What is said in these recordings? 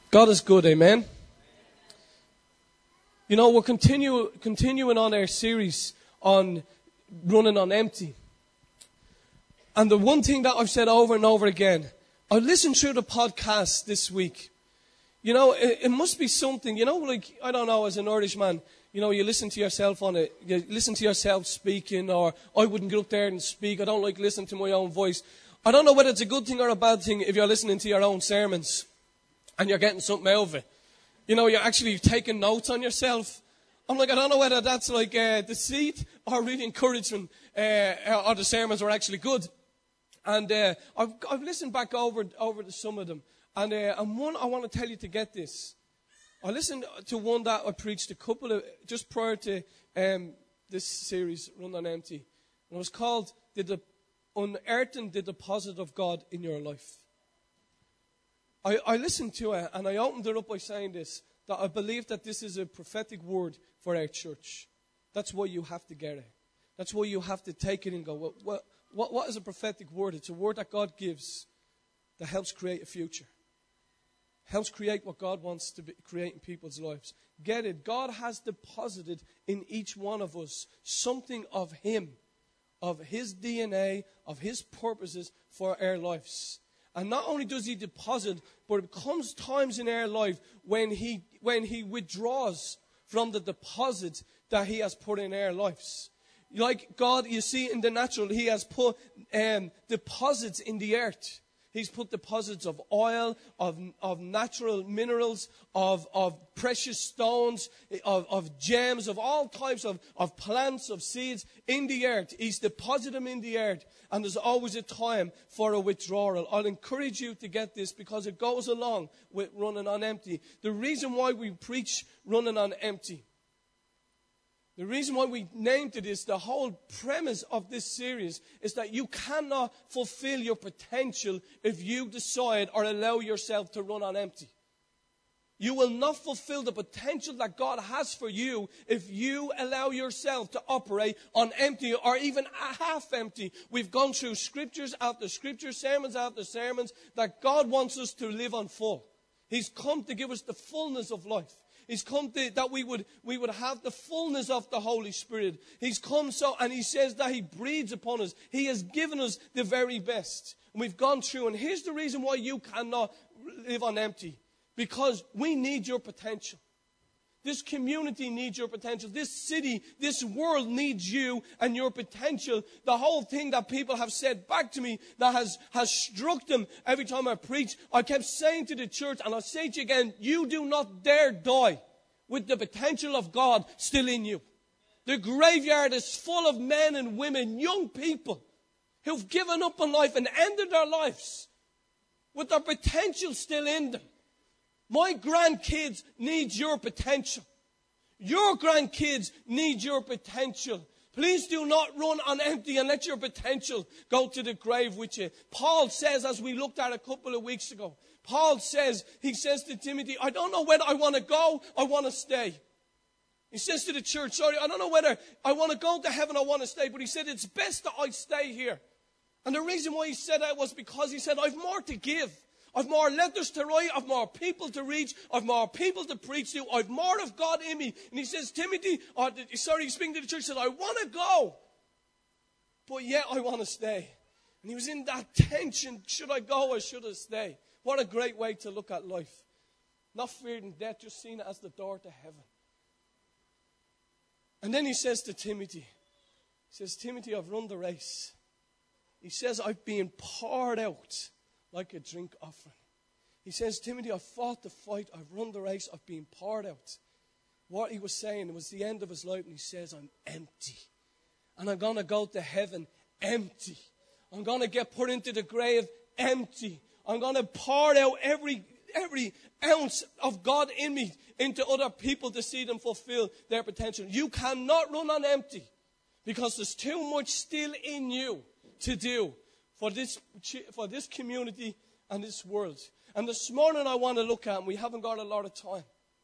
God is good, amen. You know, we're continuing on our series on running on empty. And the one thing that I've said over and over again, I listened through the podcast this week. You know, it must be something, you know, like, I don't know, as an Irishman, you know, you listen to yourself you listen to yourself speaking, or I wouldn't get up there and speak. I don't like listening to my own voice. I don't know whether it's a good thing or a bad thing if you're listening to your own sermons and you're getting something out of it. You know, you're actually taking notes on yourself. I'm like, I don't know whether that's like deceit or really encouragement, or the sermons are actually good. And I've listened back over to some of them. And one, I want to tell you to get this. I listened to one that I preached just prior to this series, Run on Empty. And it was called Unearthing the Deposit of God in Your Life. I listened to it and I opened it up by saying this, that I believe that this is a prophetic word for our church. That's why you have to get it. That's why you have to take it and go, what is a prophetic word? It's a word that God gives that helps create a future. Helps create what God wants to create in people's lives. Get it? God has deposited in each one of us something of Him, of His DNA, of His purposes for our lives. And not only does He deposit, but it comes times in our life when He withdraws from the deposit that He has put in our lives. Like God, you see in the natural, He has put deposits in the earth. He's put deposits of oil, of natural minerals, of precious stones, of gems, of all types of plants, of seeds in the earth. He's deposited them in the earth. And there's always a time for a withdrawal. I'll encourage you to get this because it goes along with running on empty. The reason why we preach running on empty, the reason why we named it is the whole premise of this series is that you cannot fulfill your potential if you decide or allow yourself to run on empty. You will not fulfill the potential that God has for you if you allow yourself to operate on empty or even half empty. We've gone through scriptures after scriptures, sermons after sermons, that God wants us to live on full. He's come to give us the fullness of life. He's come that we would have the fullness of the Holy Spirit. He's come and He says that He breathes upon us. He has given us the very best. And we've gone through, and here's the reason why you cannot live on empty. Because we need your potential. This community needs your potential. This city, this world needs you and your potential. The whole thing that people have said back to me that has struck them every time I preach, I kept saying to the church, and I'll say to you again, you do not dare die with the potential of God still in you. The graveyard is full of men and women, young people, who've given up on life and ended their lives with their potential still in them. My grandkids need your potential. Your grandkids need your potential. Please do not run on empty and let your potential go to the grave with you. Paul says, as we looked at a couple of weeks ago, he says to Timothy, I don't know whether I want to go or want to stay. He says to the church, sorry, I don't know whether I want to go to heaven or want to stay, but he said, it's best that I stay here. And the reason why he said that was because he said, I've more to give. I've more letters to write. I've more people to reach. I've more people to preach to. I've more of God in me. And he says, Timothy, he's speaking to the church, said, I want to go, but yet I want to stay. And he was in that tension. Should I go or should I stay? What a great way to look at life. Not fearing death, just seeing it as the door to heaven. And then he says to Timothy, Timothy, I've run the race. He says, I've been poured out like a drink offering. He says, Timothy, I've fought the fight. I've run the race. I've been poured out. What he was saying, it was the end of his life. And he says, I'm empty. And I'm going to go to heaven empty. I'm going to get put into the grave empty. I'm going to pour out every ounce of God in me into other people to see them fulfill their potential. You cannot run on empty because there's too much still in you to do for this community and this world. And this morning I want to look at, and we haven't got a lot of time,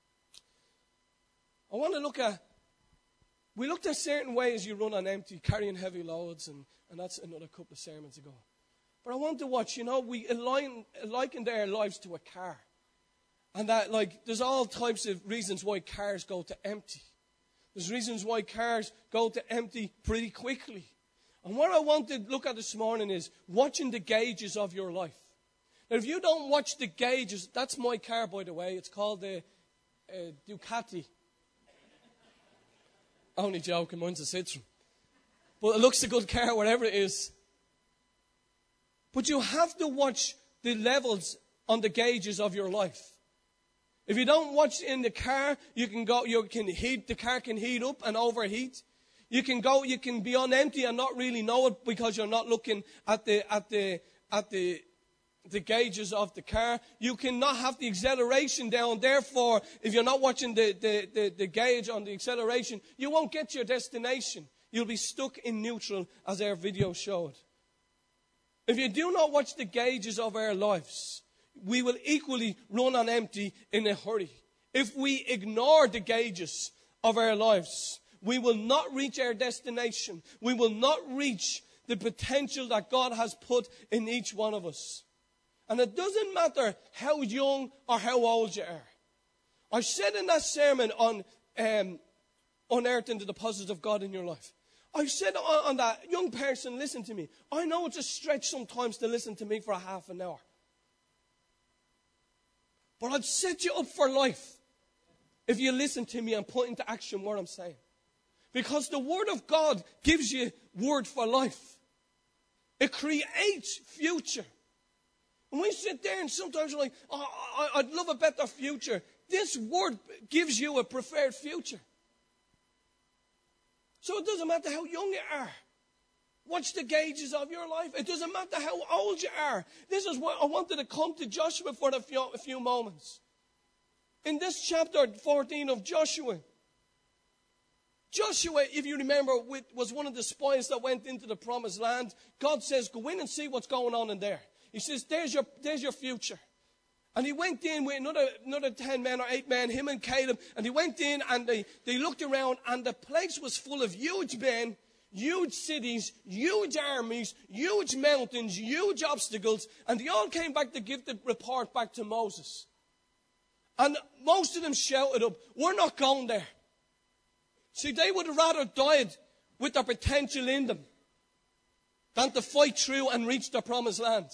I want to look at, we looked at certain ways you run on empty, carrying heavy loads, and that's another couple of sermons ago. But I want to watch, we likened our lives to a car. And that, like, there's all types of reasons why cars go to empty. There's reasons why cars go to empty pretty quickly. And what I want to look at this morning is watching the gauges of your life. Now, if you don't watch the gauges, that's my car, by the way. It's called the Ducati. Only joking, mine's a Citroen. But it looks a good car, whatever it is. But you have to watch the levels on the gauges of your life. If you don't watch in the car, the car can heat up and overheat. You can be on empty and not really know it because you're not looking at the gauges of the car. You cannot have the acceleration down. Therefore, if you're not watching the gauge on the acceleration, you won't get to your destination. You'll be stuck in neutral, as our video showed. If you do not watch the gauges of our lives, we will equally run on empty in a hurry. If we ignore the gauges of our lives, we will not reach our destination. We will not reach the potential that God has put in each one of us. And it doesn't matter how young or how old you are. I said in that sermon on unearthing the deposits of God in your life, I said on that, young person, listen to me. I know it's a stretch sometimes to listen to me for a half an hour. But I'd set you up for life if you listen to me and put into action what I'm saying. Because the Word of God gives you word for life. It creates future. And we sit there and sometimes we're like, oh, I'd love a better future. This Word gives you a preferred future. So it doesn't matter how young you are. Watch the gauges of your life. It doesn't matter how old you are. This is what I wanted to come to Joshua for a few moments. In this chapter 14 of Joshua, if you remember, was one of the spies that went into the promised land. God says, go in and see what's going on in there. He says, there's your future. And he went in with another 10 men or 8 men, him and Caleb. And he went in and they looked around and the place was full of huge men, huge cities, huge armies, huge mountains, huge obstacles. And they all came back to give the report back to Moses. And most of them shouted up, we're not going there. See, they would have rather died with their potential in them than to fight through and reach their promised land.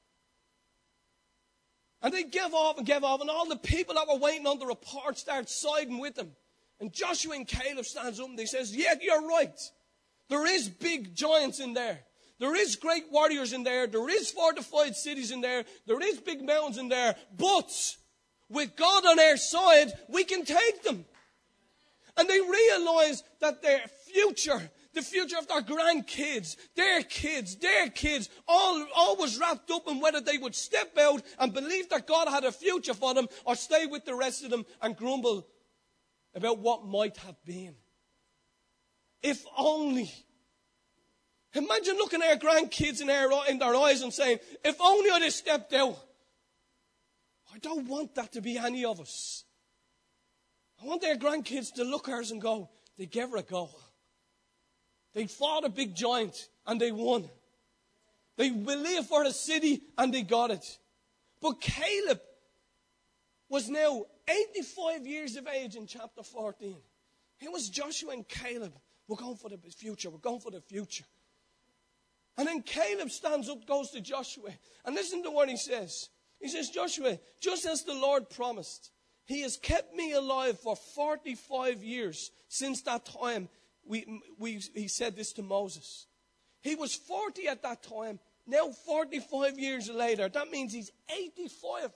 And they gave off, and all the people that were waiting on the report started siding with them. And Joshua and Caleb stands up and they says, yeah, you're right. There is big giants in there. There is great warriors in there. There is fortified cities in there. There is big mountains in there. But with God on our side, we can take them. And they realized that their future, the future of their grandkids, their kids, all was wrapped up in whether they would step out and believe that God had a future for them or stay with the rest of them and grumble about what might have been. If only. Imagine looking at our grandkids in their eyes and saying, if only I'd have stepped out. I don't want that to be any of us. I want their grandkids to look at us and go, they gave her a go. They fought a big giant and they won. They believed for a city and they got it. But Caleb was now 85 years of age in chapter 14. It was Joshua and Caleb. We're going for the future. We're going for the future. And then Caleb stands up, goes to Joshua. And listen to what he says. He says, Joshua, just as the Lord promised, He has kept me alive for 45 years since that time he said this to Moses. He was 40 at that time. Now 45 years later, that means he's 85.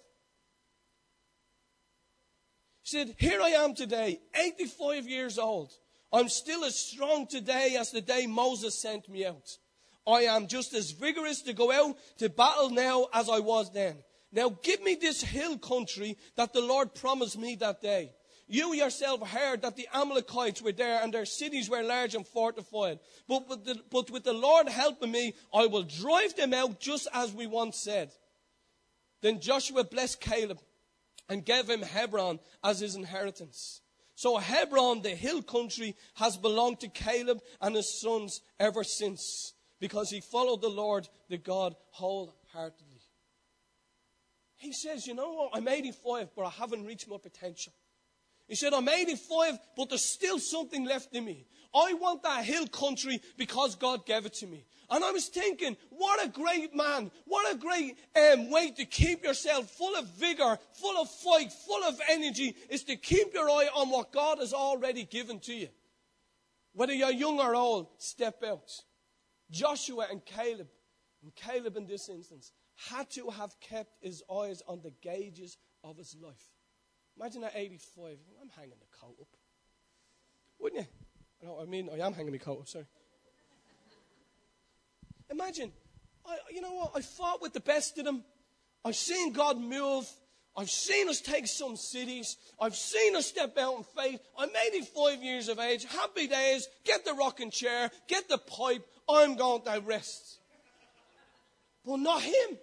He said, here I am today, 85 years old. I'm still as strong today as the day Moses sent me out. I am just as vigorous to go out to battle now as I was then. Now give me this hill country that the Lord promised me that day. You yourself heard that the Amalekites were there and their cities were large and fortified. But with the Lord helping me, I will drive them out just as we once said. Then Joshua blessed Caleb and gave him Hebron as his inheritance. So Hebron, the hill country, has belonged to Caleb and his sons ever since, because he followed the Lord, the God, wholeheartedly. He says, you know what, I'm 85, but I haven't reached my potential. He said, I'm 85, but there's still something left in me. I want that hill country because God gave it to me. And I was thinking, what a great man, what a great way to keep yourself full of vigor, full of fight, full of energy, is to keep your eye on what God has already given to you. Whether you're young or old, step out. Joshua and Caleb in this instance, had to have kept his eyes on the gauges of his life. Imagine at 85, I'm hanging the coat up. Wouldn't you? I am hanging my coat up, sorry. Imagine, you know what, I fought with the best of them. I've seen God move. I've seen us take some cities. I've seen us step out in faith. I'm 85 years of age. Happy days. Get the rocking chair. Get the pipe. I'm going to rest. But not him.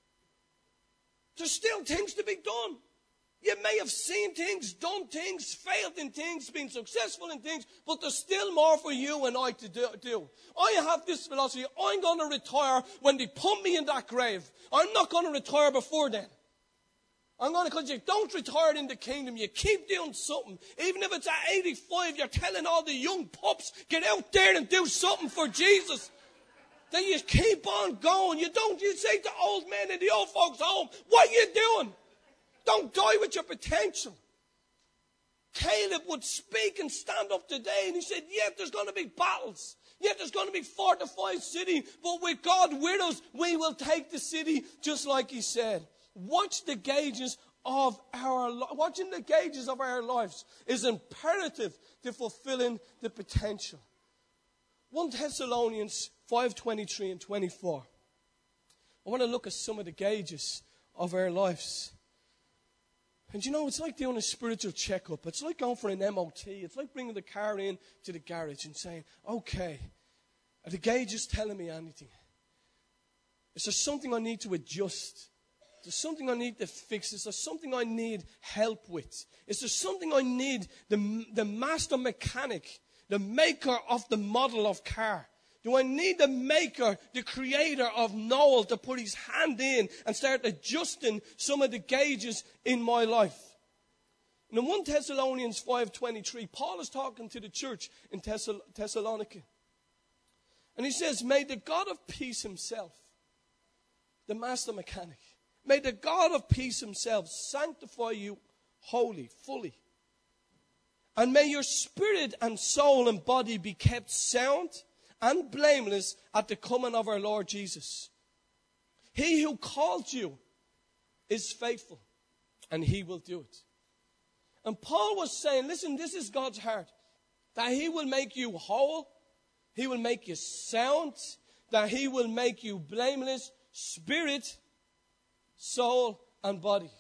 There's still things to be done. You may have seen things, done things, failed in things, been successful in things, but there's still more for you and I to do. I have this philosophy. I'm going to retire when they put me in that grave. I'm not going to retire before then. Because you don't retire in the kingdom. You keep doing something. Even if it's at 85, you're telling all the young pups, get out there and do something for Jesus. Then you keep on going. You say to old men in the old folks' home, what are you doing? Don't die with your potential. Caleb would speak and stand up today and he said, yeah, there's going to be battles. Yeah, there's going to be fortified city. But with God with us, we will take the city just like he said. Watching the gauges of our lives is imperative to fulfilling the potential. 1 Thessalonians 5:23 and 24. I want to look at some of the gauges of our lives. And you know, it's like doing a spiritual checkup. It's like going for an MOT. It's like bringing the car in to the garage and saying, okay, are the gauges telling me anything? Is there something I need to adjust? Is there something I need to fix? Is there something I need help with? Is there something I need the master mechanic, the maker of the model of car? Do I need the maker, the creator of Noel to put his hand in and start adjusting some of the gauges in my life? In 1 Thessalonians 5:23, Paul is talking to the church in Thessalonica. And he says, may the God of peace himself, the master mechanic, may the God of peace himself sanctify you wholly, fully. And may your spirit and soul and body be kept sound and blameless at the coming of our Lord Jesus. He who called you is faithful, and he will do it. And Paul was saying, listen, this is God's heart, that he will make you whole, he will make you sound, that he will make you blameless, spirit, soul, and body.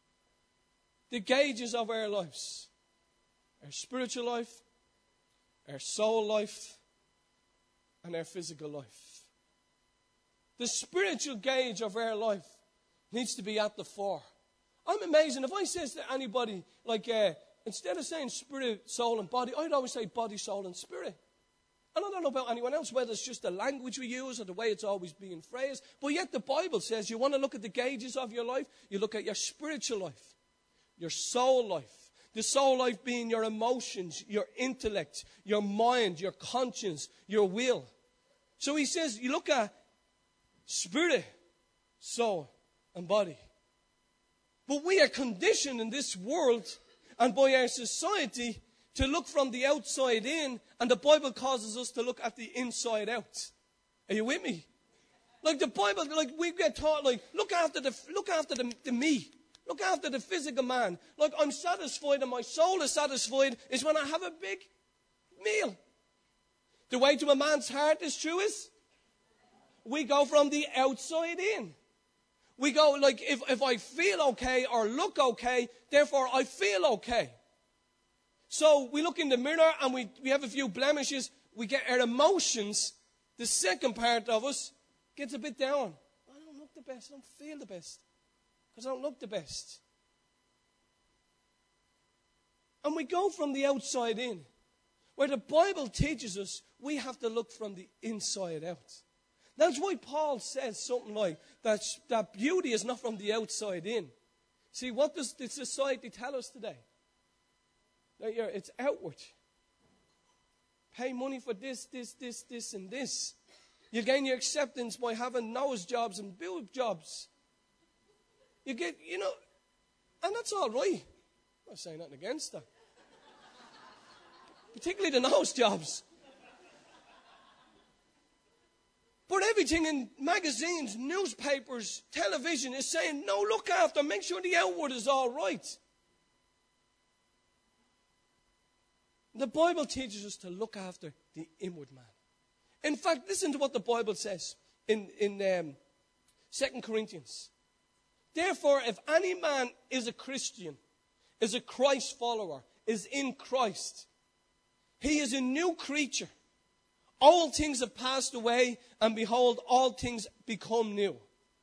The gauges of our lives, our spiritual life, our soul life, and our physical life. The spiritual gauge of our life needs to be at the fore. I'm amazing. If I says to anybody, instead of saying spirit, soul, and body, I'd always say body, soul, and spirit. And I don't know about anyone else, whether it's just the language we use or the way it's always being phrased. But yet the Bible says you want to look at the gauges of your life, you look at your spiritual life, your soul life. The soul life being your emotions, your intellect, your mind, your conscience, your will. So he says, you look at spirit, soul, and body. But we are conditioned in this world and by our society to look from the outside in, and the Bible causes us to look at the inside out. Are you with me? Like the Bible, we get taught, look after the me. Look after the physical man. Like I'm satisfied and my soul is satisfied is when I have a big meal. The way to a man's heart is true is we go from the outside in. We go if I feel okay or look okay, therefore I feel okay. So we look in the mirror and we have a few blemishes. We get our emotions. The second part of us gets a bit down. I don't look the best. I don't feel the best. Because I don't look the best. And we go from the outside in. Where the Bible teaches us we have to look from the inside out. That's why Paul says something like that beauty is not from the outside in. See, what does the society tell us today? That it's outward. Pay money for this, and this. You gain your acceptance by having nose jobs and boob jobs. You get, and that's all right. I'm not saying nothing against that. Particularly the nose jobs. But everything in magazines, newspapers, television is saying, no, look after, make sure the outward is all right. The Bible teaches us to look after the inward man. In fact, listen to what the Bible says in 2 Corinthians. Therefore, if any man is a Christian, is a Christ follower, is in Christ, he is a new creature. All things have passed away, and behold, all things become new.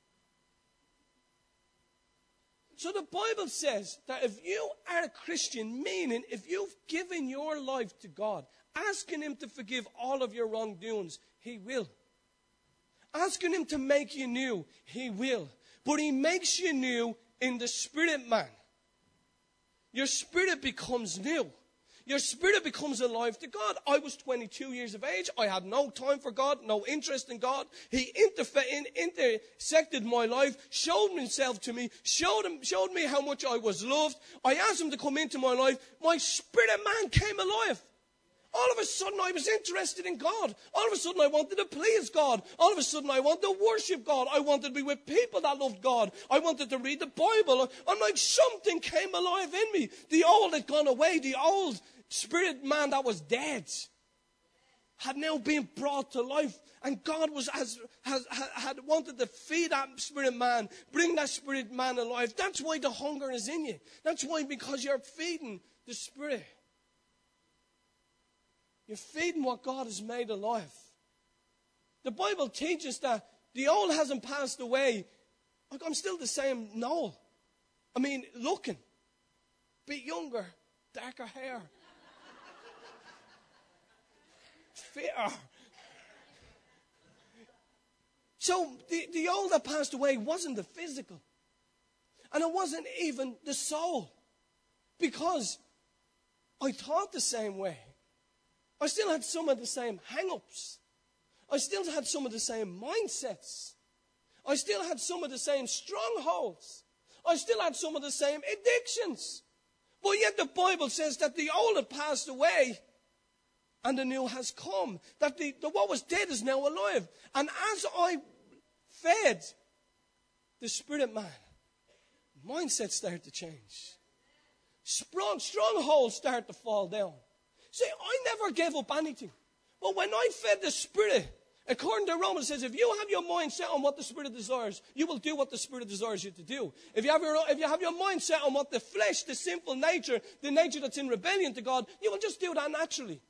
So the Bible says that if you are a Christian, meaning if you've given your life to God, asking Him to forgive all of your wrongdoings, He will. Asking Him to make you new, He will. But He makes you new in the spirit man. Your spirit becomes new. Your spirit becomes alive to God. I was 22 years of age. I had no time for God, no interest in God. He intersected my life, showed Himself to me, showed me how much I was loved. I asked Him to come into my life. My spirit man came alive. All of a sudden, I was interested in God. All of a sudden, I wanted to please God. All of a sudden, I wanted to worship God. I wanted to be with people that loved God. I wanted to read the Bible. I'm like, something came alive in me. The old had gone away. The old spirit man that was dead had now been brought to life. And God had wanted to feed that spirit man, bring that spirit man alive. That's why the hunger is in you. That's why, because you're feeding the spirit. You're feeding what God has made alive. The Bible teaches that the old hasn't passed away. Like, I'm still the same Noel. I mean, looking. Bit younger. Darker hair. Fitter. So the old that passed away wasn't the physical. And it wasn't even the soul. Because I thought the same way. I still had some of the same hang-ups. I still had some of the same mindsets. I still had some of the same strongholds. I still had some of the same addictions. But yet the Bible says that the old had passed away and the new has come. That the what was dead is now alive. And as I fed the spirit man, mindsets started to change. Strongholds started to fall down. See, I never gave up anything. But when I fed the Spirit, according to Romans, it says, if you have your mind set on what the Spirit desires, you will do what the Spirit desires you to do. If you have your mind set on what the flesh, the sinful nature, the nature that's in rebellion to God, you will just do that naturally.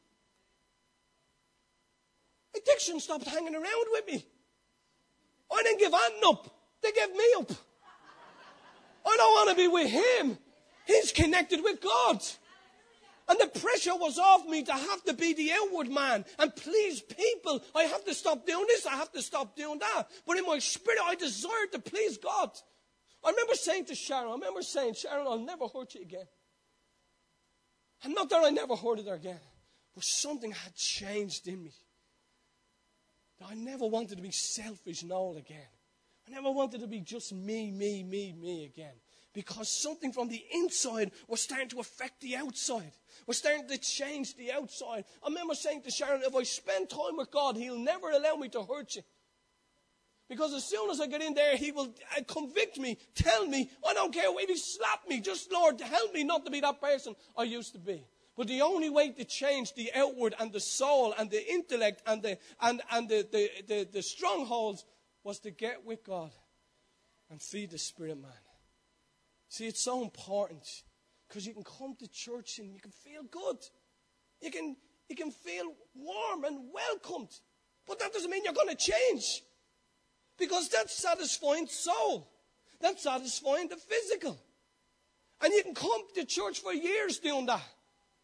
Addiction stopped hanging around with me. I didn't give Anton up. They gave me up. I don't want to be with him. He's connected with God. And the pressure was off me to have to be the outward man and please people. I have to stop doing this. I have to stop doing that. But in my spirit, I desired to please God. I remember saying to Sharon, Sharon, I'll never hurt you again. And not that I never hurted her again. But something had changed in me. I never wanted to be selfish Noel again. I never wanted to be just me again. Because something from the inside was starting to affect the outside. Was starting to change the outside. I remember saying to Sharon, if I spend time with God, He'll never allow me to hurt you. Because as soon as I get in there, He will convict me, tell me, I don't care if He slap me, just Lord, help me not to be that person I used to be. But the only way to change the outward and the soul and the intellect and the strongholds was to get with God and feed the spirit man. See, it's so important because you can come to church and you can feel good. You can feel warm and welcomed. But that doesn't mean you're going to change. Because that's satisfying soul. That's satisfying the physical. And you can come to church for years doing that.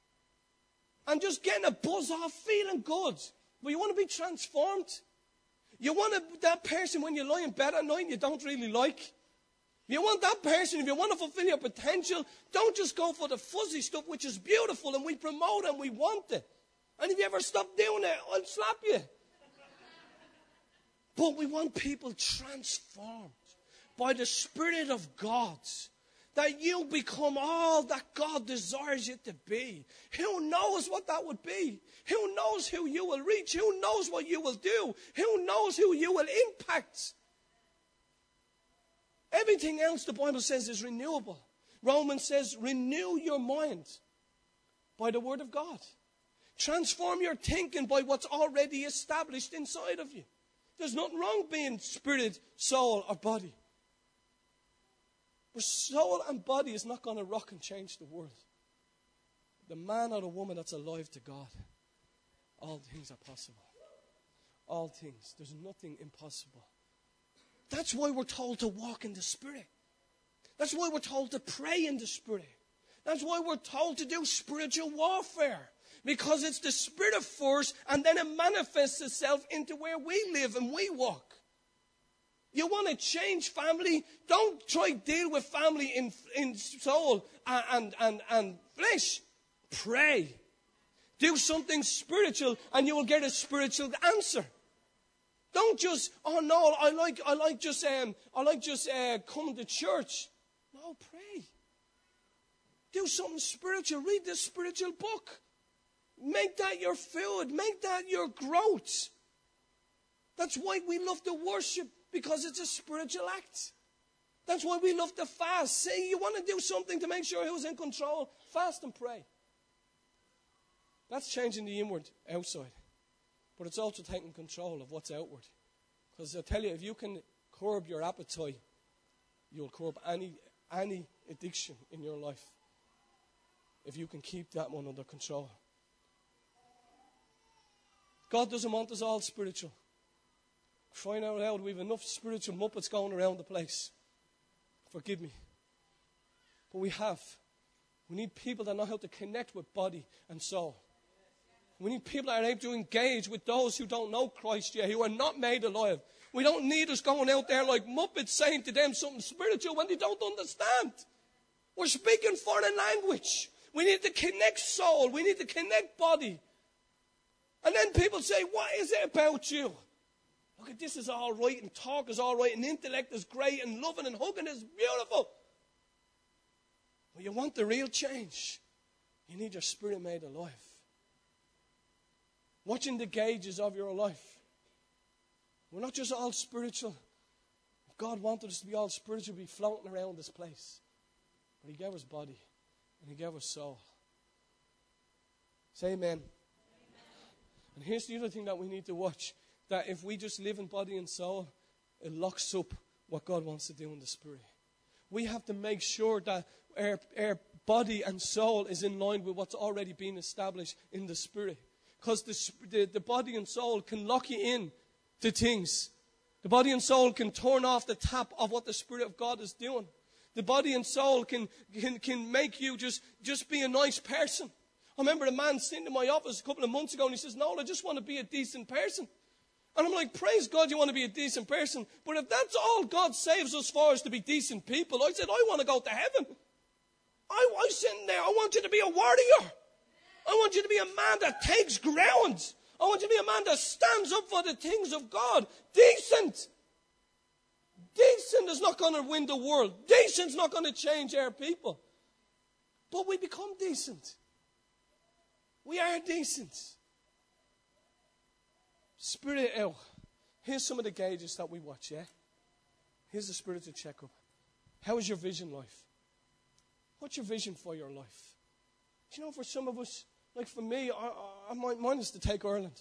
And just getting a buzz off, feeling good. But you want to be transformed. You want that person when you lie in bed at night and you don't really like. You want that person, if you want to fulfill your potential, don't just go for the fuzzy stuff, which is beautiful and we promote and we want it. And if you ever stop doing it, I'll slap you. But we want people transformed by the Spirit of God, that you become all that God desires you to be. Who knows what that would be? Who knows who you will reach? Who knows what you will do? Who knows who you will impact? Everything else the Bible says is renewable. Romans says, renew your mind by the Word of God. Transform your thinking by what's already established inside of you. There's nothing wrong being spirit, soul, or body. But soul and body is not going to rock and change the world. The man or the woman that's alive to God, all things are possible. All things. There's nothing impossible. That's why we're told to walk in the Spirit. That's why we're told to pray in the Spirit. That's why we're told to do spiritual warfare. Because it's the Spirit first, and then it manifests itself into where we live and we walk. You want to change family? Don't try to deal with family in soul and flesh. Pray. Do something spiritual, and you will get a spiritual answer. Don't just, oh no, I like just coming to church. No, pray. Do something spiritual. Read this spiritual book. Make that your food. Make that your growth. That's why we love to worship, because it's a spiritual act. That's why we love to fast. Say you want to do something to make sure who's in control. Fast and pray. That's changing the inward outside. But it's also taking control of what's outward. Because I tell you, if you can curb your appetite, you'll curb any addiction in your life. If you can keep that one under control. God doesn't want us all spiritual. Crying out loud, we have enough spiritual muppets going around the place. Forgive me. But we have. We need people that know how to connect with body and soul. We need people that are able to engage with those who don't know Christ yet, who are not made alive. We don't need us going out there like muppets saying to them something spiritual when they don't understand. We're speaking foreign language. We need to connect soul. We need to connect body. And then people say, what is it about you? Look at this is all right, and talk is all right, and intellect is great, and loving and hugging is beautiful. But you want the real change. You need your spirit made alive. Watching the gauges of your life. We're not just all spiritual. If God wanted us to be all spiritual, we'd be floating around this place. But He gave us body, and He gave us soul. Say amen. And here's the other thing that we need to watch. That if we just live in body and soul, it locks up what God wants to do in the Spirit. We have to make sure that our body and soul is in line with what's already been established in the Spirit. Because the body and soul can lock you in to things. The body and soul can turn off the tap of what the Spirit of God is doing. The body and soul can make you just be a nice person. I remember a man sitting in my office a couple of months ago and he says, "No, I just want to be a decent person." And I'm like, praise God you want to be a decent person. But if that's all God saves us for is to be decent people, I said, I want to go to heaven. I'm sitting there. I want you to be a warrior. I want you to be a man that takes ground. I want you to be a man that stands up for the things of God. Decent. Decent is not going to win the world. Decent is not going to change our people. But we become decent. We are decent. Spirit out. Here's some of the gauges that we watch, yeah? Here's the spiritual checkup. How is your vision life? What's your vision for your life? Do you know, for some of us, like for me, mine is to take Ireland.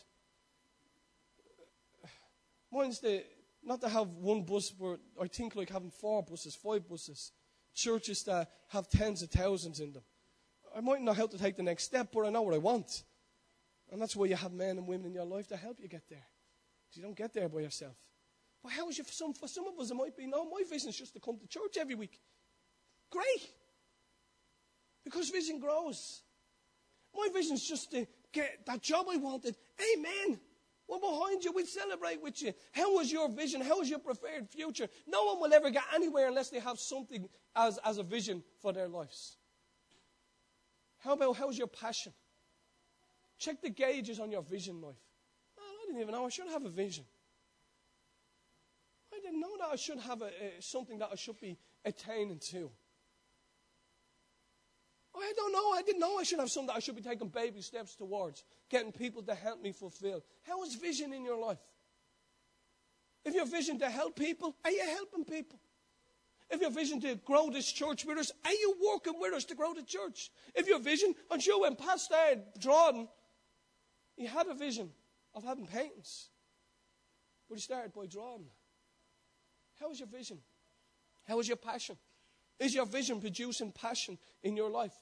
Mine's not to have one bus, but I think like having 4 buses, 5 buses. Churches that have tens of thousands in them. I might not know how to take the next step, but I know what I want. And that's why you have men and women in your life to help you get there. Because you don't get there by yourself. But how is it for some of us it might be, no, my vision is just to come to church every week. Great. Because vision grows. My vision is just to get that job I wanted. Amen. We're behind you. We'll celebrate with you. How is your vision? How is your preferred future? No one will ever get anywhere unless they have something as a vision for their lives. How's your passion? Check the gauges on your vision life. Man, I didn't even know I should have a vision. I didn't know that I should have something that I should be attaining to. I don't know. I didn't know I should have something that I should be taking baby steps towards, getting people to help me fulfill. How is vision in your life? If your vision to help people, are you helping people? If your vision to grow this church with us, are you working with us to grow the church? If your vision, I'm sure when Pat started drawing, he had a vision of having paintings. But he started by drawing. How is your vision? How is your passion? Is your vision producing passion in your life?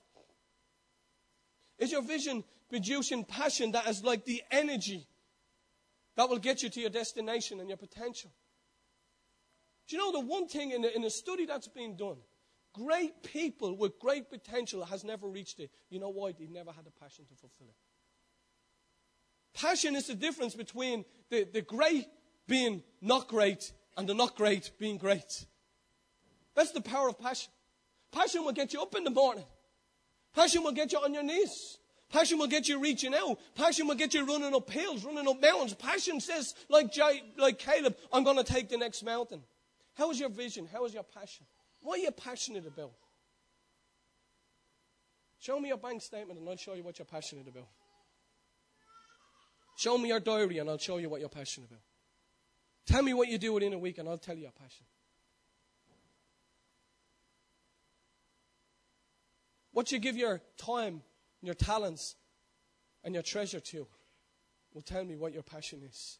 Is your vision producing passion that is like the energy that will get you to your destination and your potential? Do you know the one thing in a study that's been done? Great people with great potential has never reached it. You know why? They never had a passion to fulfill it. Passion is the difference between the great being not great and the not great being great. That's the power of passion. Passion will get you up in the morning. Passion will get you on your knees. Passion will get you reaching out. Passion will get you running up hills, running up mountains. Passion says, like Caleb, I'm going to take the next mountain. How is your vision? How is your passion? What are you passionate about? Show me your bank statement and I'll show you what you're passionate about. Show me your diary and I'll show you what you're passionate about. Tell me what you do within a week and I'll tell you your passion. What you give your time, your talents, and your treasure to will tell me what your passion is.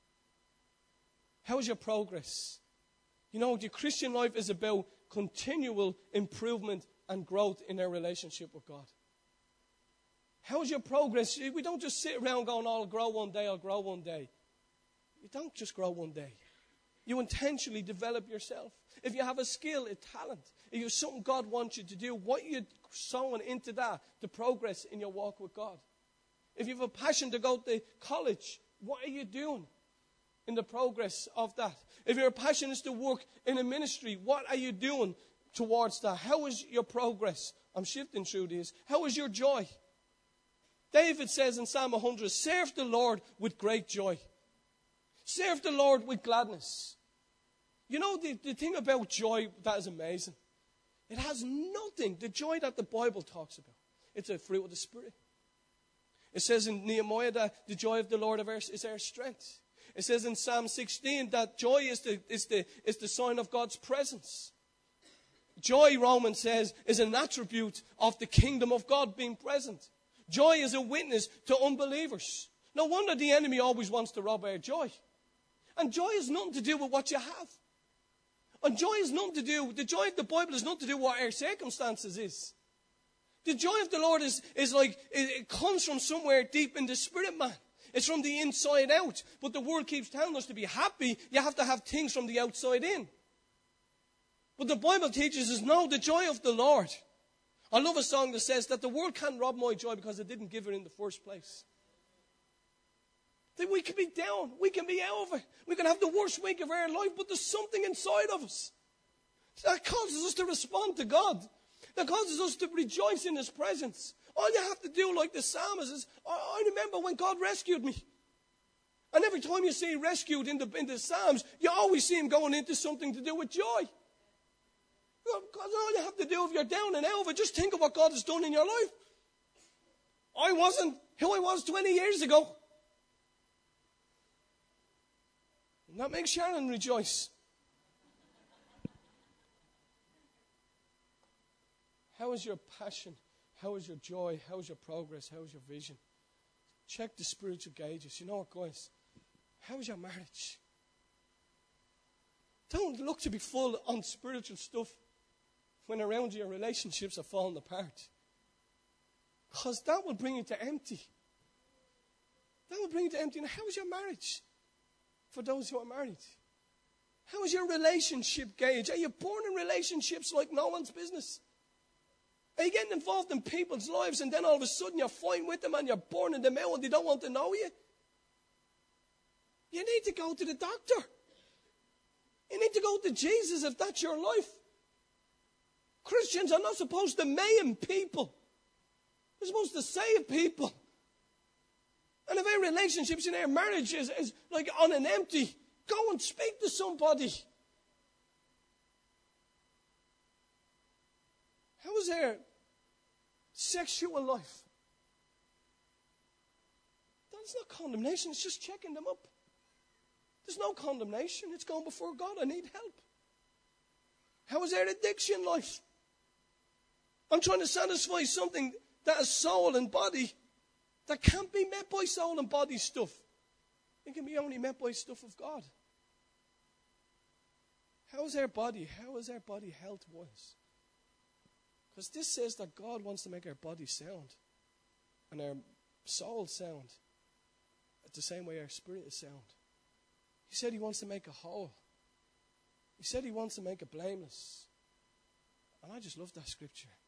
How is your progress? You know, the Christian life is about continual improvement and growth in our relationship with God. How is your progress? We don't just sit around going, I'll grow one day, I'll grow one day. You don't just grow one day. You intentionally develop yourself. If you have a skill, a talent, if you have something God wants you to do, what you're sowing into that to progress in your walk with God. If you have a passion to go to college, what are you doing in the progress of that? If your passion is to work in a ministry, what are you doing towards that? How is your progress? I'm shifting through this. How is your joy? David says in Psalm 100, serve the Lord with great joy. Serve the Lord with gladness. You know, the thing about joy that is amazing, it has nothing, the joy that the Bible talks about. It's a fruit of the Spirit. It says in Nehemiah that the joy of the Lord is our strength. It says in Psalm 16 that joy is the sign of God's presence. Joy, Romans says, is an attribute of the kingdom of God being present. Joy is a witness to unbelievers. No wonder the enemy always wants to rob our joy. And joy has nothing to do with what you have. And joy has nothing to do, the joy of the Bible has nothing to do with what our circumstances is. The joy of the Lord is like, it comes from somewhere deep in the spirit, man. It's from the inside out. But the world keeps telling us to be happy, you have to have things from the outside in. But the Bible teaches us, no, the joy of the Lord. I love a song that says that the world can't rob my joy because it didn't give it in the first place. That we can be down, we can be out of it, we can have the worst week of our life, but there's something inside of us that causes us to respond to God, that causes us to rejoice in His presence. All you have to do, like the psalmist, is, I remember when God rescued me. And every time you see rescued in the Psalms, you always see Him going into something to do with joy. Because all you have to do if you're down and out of it, just think of what God has done in your life. I wasn't who I was 20 years ago. And that makes Sharon rejoice. How is your passion? How is your joy? How is your progress? How is your vision? Check the spiritual gauges. You know what, guys? How is your marriage? Don't look to be full on spiritual stuff when around you your relationships are falling apart. Because that will bring you to empty. That will bring you to empty. And how is your marriage for those who are married? How is your relationship gauge? Are you born in relationships like no one's business? Are you getting involved in people's lives and then all of a sudden you're fighting with them and you're burning them out and they don't want to know you? You need to go to the doctor. You need to go to Jesus if that's your life. Christians are not supposed to maim people. They're supposed to save people. And if our relationships in our marriage is like on an empty, go and speak to somebody. How is their sexual life? That's not condemnation, it's just checking them up. There's no condemnation, it's going before God. I need help. How is their addiction life? I'm trying to satisfy something that is soul and body that can't be met by soul and body stuff. It can be only met by stuff of God. How is our body? How is our body health-wise? Because this says that God wants to make our body sound and our soul sound the same way our spirit is sound. He said he wants to make a whole. He said he wants to make it blameless. And I just love that scripture.